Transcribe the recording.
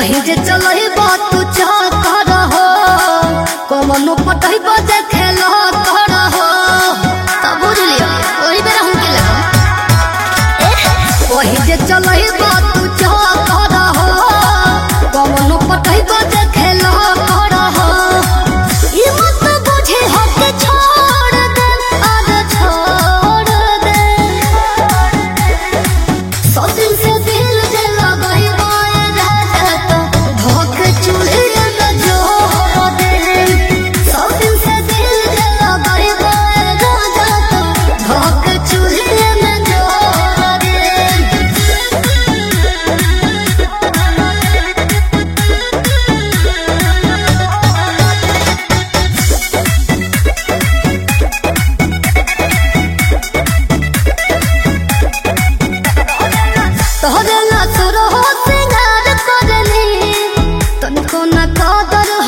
कहीं जे चलही बात तू कर हो कमनो पटही बजे खेल कर हो तब बुझ लियो वही बेरा हम के लगा कहीं जे चलही बात तू कर हो कमनो पटही बजे खेल कर हो ई मत बुझे हो के छोड़ दे आज छोड़ दे सब दिन से दिल जे लगाई तोहरे ला सुर हो सिंगार करनी तनको न कादर